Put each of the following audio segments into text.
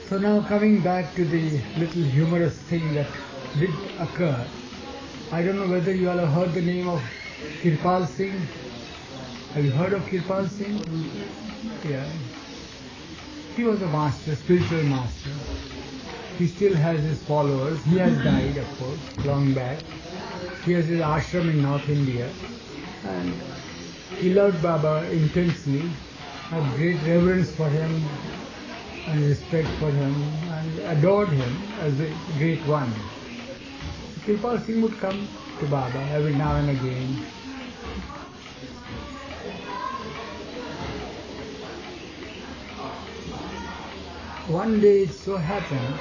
So now coming back to the little humorous thing that did occur. I don't know whether you all have heard the name of Kirpal Singh. Have you heard of Kirpal Singh? Yeah. He was a master, spiritual master. He still has his followers. He has died, of course, long back. He has his ashram in North India. And he loved Baba intensely, had great reverence for him and respect for him and adored him as a great one. Kirpal Singh would come to Baba every now and again. One day it so happened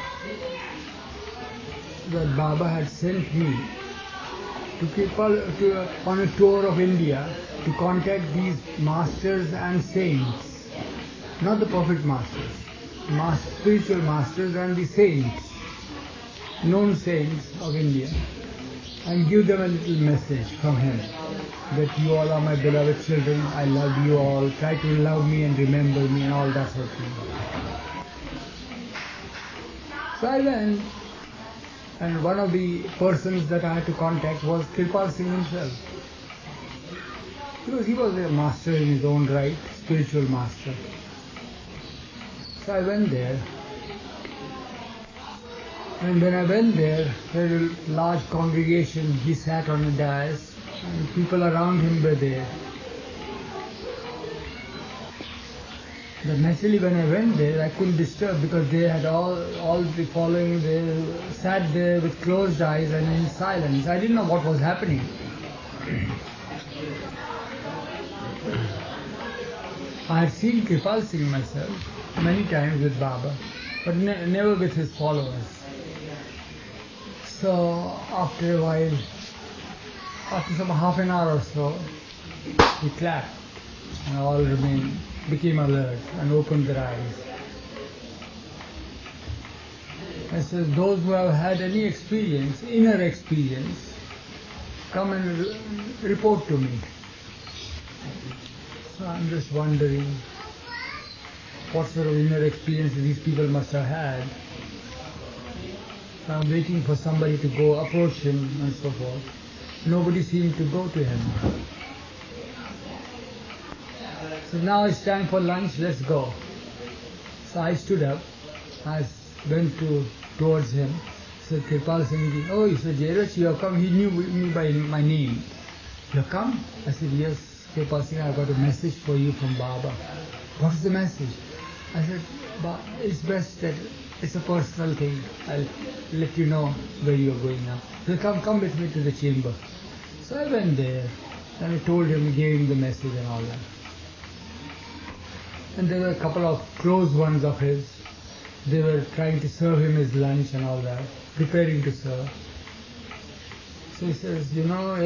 that Baba had sent me on a tour of India to contact these masters and saints, not the prophet masters, spiritual masters and the saints, known saints of India, and give them a little message from him that you all are my beloved children, I love you all, try to love me and remember me and all that sort of thing. So I went, and one of the persons that I had to contact was Kirpal Singh himself. Because he was a master in his own right, spiritual master. So I went there. And when I went there was a large congregation. He sat on a dais and people around him were there. But naturally when I went there, I couldn't disturb because they had all the following, they sat there with closed eyes and in silence. I didn't know what was happening. I had seen Kirpal Singh myself many times with Baba, but never with his followers. So after a while, after some half an hour or so, he clapped and all became alert and opened their eyes. I said, those who have had any experience, inner experience, come and report to me. So I'm just wondering what sort of inner experience these people must have had. So I'm waiting for somebody to go approach him and so forth. Nobody seemed to go to him. So now it's time for lunch, let's go. So I stood up, I went towards him. Said, Kirpal Singh, oh, he said, Jairaj, you have come. He knew me by my name. You have come? I said, yes, Kirpal Singh, I've got a message for you from Baba. What is the message? I said, it's best that it's a personal thing. I'll let you know where you are going now. He said, come with me to the chamber. So I went there and I told him, gave him the message and all that. And there were a couple of close ones of his. They were trying to serve him his lunch and all that, preparing to serve. So he says, you know,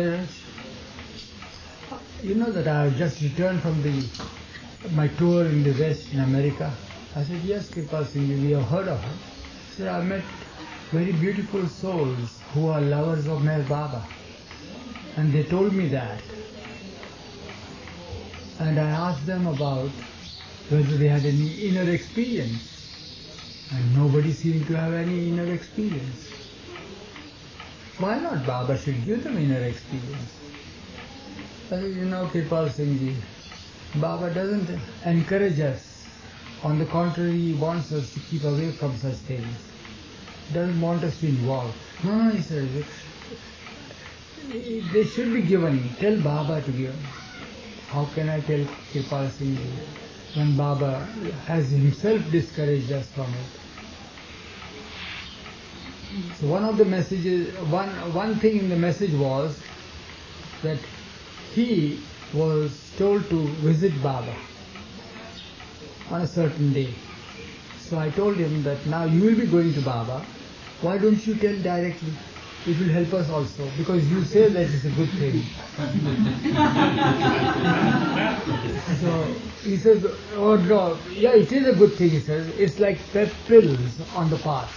you know that I have just returned from my tour in the West in America. I said, yes, Kirpal Singh, we have heard of it. He said, I met very beautiful souls who are lovers of Meher Baba. And they told me that. And I asked them about whether they had any inner experience. And nobody seemed to have any inner experience. Why not Baba should give them inner experience? I said, you know, Kirpal Singh ji, Baba doesn't encourage us. On the contrary, he wants us to keep away from such things. He doesn't want us to involve. No, he says, they should be given. Tell Baba to give. How can I tell Kirpal Singh ji when Baba has himself discouraged us from it? So one of the messages, one thing in the message was that he was told to visit Baba on a certain day. So I told him that now you will be going to Baba, why don't you tell directly? It will help us also, because you say that it's a good thing. So he says, oh no, yeah, it is a good thing, he says. It's like pep pills on the path.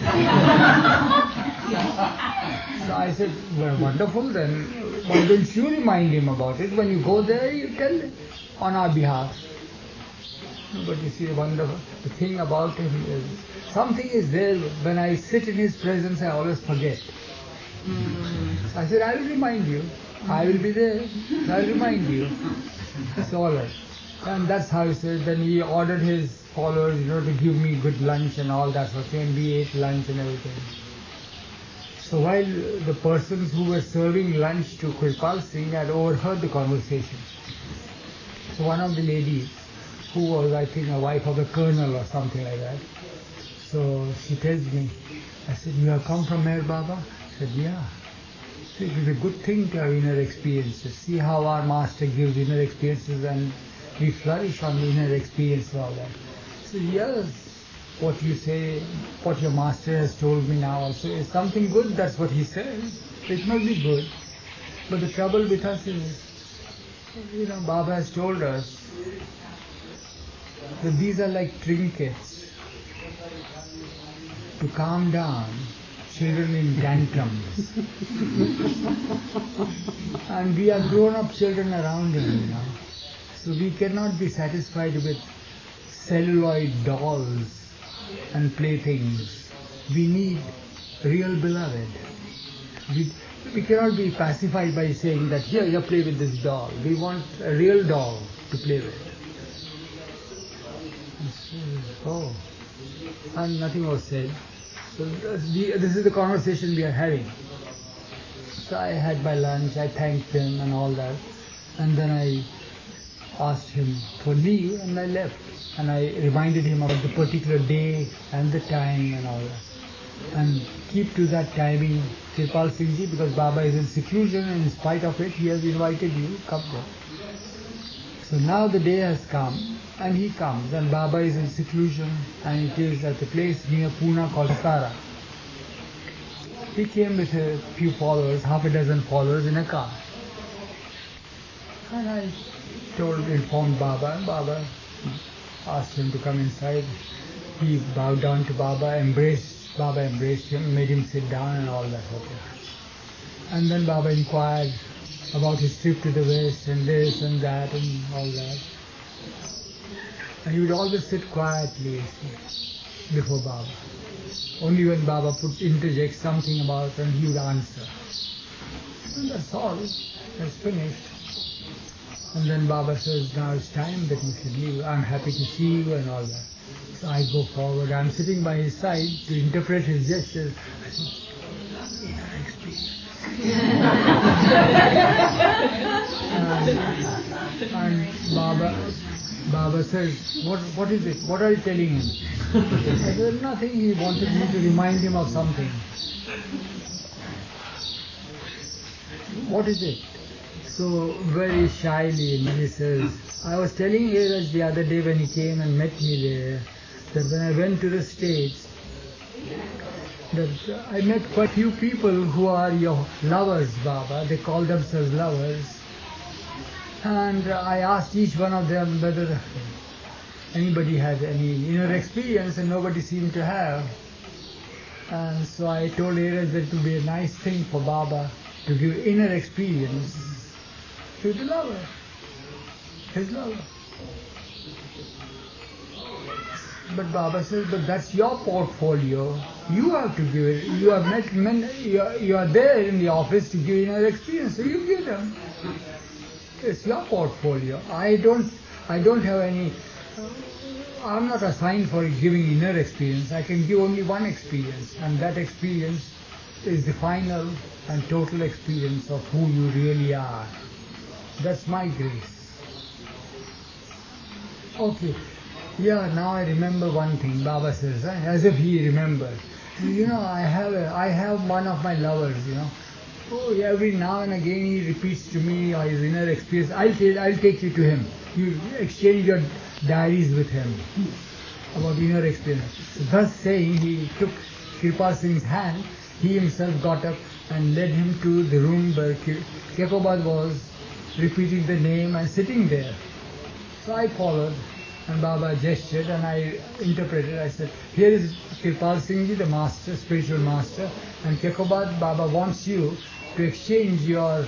So I said, well, wonderful then. Why don't you remind him about it? When you go there, you tell him on our behalf. But you see, the thing about him is, something is there. When I sit in his presence, I always forget. So I said, I will remind you. I will be there. I will remind you. It's all right. And that's how he said. Then he ordered his followers, to give me good lunch and all that sort of thing. And we ate lunch and everything. So while the persons who were serving lunch to Kirpal Singh had overheard the conversation. So one of the ladies, who was, I think, a wife of a colonel or something like that. So she tells me, I said, you have come from Meher Baba? I said, yeah. So it is a good thing to have inner experiences. See how our master gives inner experiences and we flourish on the inner experience and all that. So yes, what you say, what your master has told me now also is something good, that's what he says. It must be good. But the trouble with us is, Baba has told us that these are like trinkets to calm down children in tantrums. And we are grown-up children around him, So we cannot be satisfied with celluloid dolls and playthings. We need real beloved. We cannot be pacified by saying that, here, play with this doll. We want a real doll to play with. Oh, and nothing was said. So this is the conversation we are having. So I had my lunch, I thanked him and all that. And then I asked him for leave and I left. And I reminded him about the particular day and the time and all that. And keep to that timing, Kirpal Singh Ji, because Baba is in seclusion and in spite of it, he has invited you, come there. So now the day has come and he comes and Baba is in seclusion and it is at a place near Pune called Tara. He came with a few followers, half a dozen followers in a car. And I informed Baba and Baba asked him to come inside. He bowed down to Baba embraced him, made him sit down and all that sort of thing. And then Baba inquired about his trip to the West and this and that and all that. And he would always sit quietly before Baba. Only when Baba interjects something about and he would answer. And that's all. That's finished. And then Baba says, now it's time that you should leave. I'm happy to see you and all that. So I go forward. I'm sitting by his side to interpret his gestures. I say, inner experience. and Baba says, what is it? What are you telling him? I said, nothing. He wanted me to remind him of something. What is it? So very shyly he says, I was telling Heeraj the other day when he came and met me there, that when I went to the States, that I met quite few people who are your lovers, Baba. They call themselves lovers. And I asked each one of them whether anybody had any inner experience, and nobody seemed to have. And so I told Heeraj that it would be a nice thing for Baba to give inner experience to the lover, his lover. But Baba says, but that's your portfolio. You have to give it. You have met men. You are there in the office to give inner experience, so you give them. It's your portfolio. I don't have any. I'm not assigned for giving inner experience. I can give only one experience, and that experience is the final and total experience of who you really are. That's my grace. Okay. Yeah, now I remember one thing, Baba says, as if he remembered. I have one of my lovers, Oh, every now and again he repeats to me his inner experience. I'll take you to him. You exchange your diaries with him about inner experience. So thus saying, he took Kirpal Singh's hand. He himself got up and led him to the room where Kekobad was repeating the name and sitting there. So I followed. And Baba gestured and I interpreted. I said, here is Kirpal Singh Ji, the master, spiritual master, and Kekobad, Baba wants you to exchange your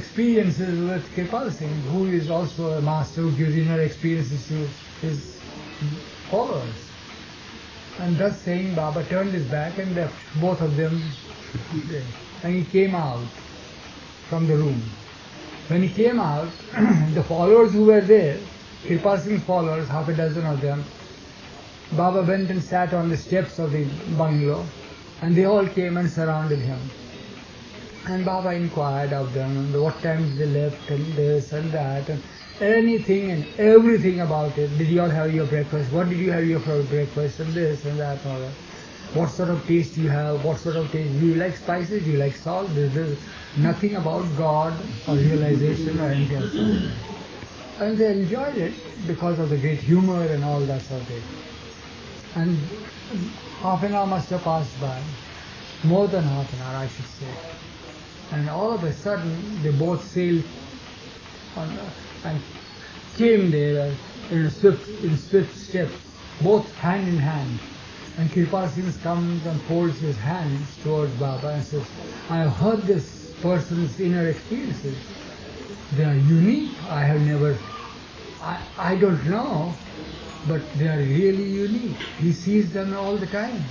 experiences with Kirpal Singh, who is also a master who gives inner experiences to his followers. And thus saying, Baba turned his back and left, both of them there. And he came out from the room. When he came out, the followers who were there, Kirpal Singh's followers, half a dozen of them, Baba went and sat on the steps of the bungalow, and they all came and surrounded him. And Baba inquired of them what times they left and this and that and anything and everything about it. Did you all have your breakfast? What did you have your breakfast? And this and that and all that. What sort of taste you have? What sort of taste? Do you like spices? Do you like salt? There's nothing about God or realization or anything else. And they enjoyed it because of the great humor and all that sort of thing. And half an hour must have passed by. More than half an hour, I should say. And all of a sudden, they both sailed on, and came there in swift steps, both hand in hand. And Kirpal Singh comes and folds his hands towards Baba and says, I have heard this person's inner experiences. They are unique. I have never, I don't know, but they are really unique. He sees them all the time.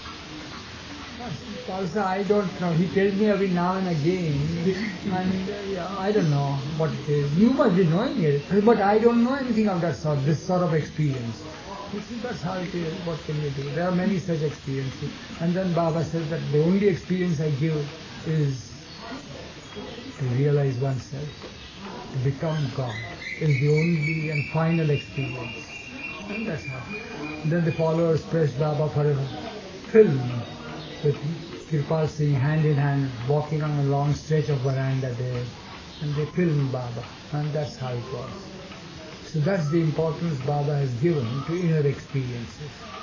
Also, I don't know. He tells me every now and again, and I don't know what it is. You must be knowing it, but I don't know anything of that sort, this sort of experience. You see, that's how it is. What can you do? There are many such experiences. And then Baba says that the only experience I give is to realize oneself, to become God, is the only and final experience. And that's how. And then the followers pressed Baba for a film with Kirpal Singh hand in hand walking on a long stretch of veranda there, and they filmed Baba, and that's how it was. So that's the importance Baba has given to inner experiences.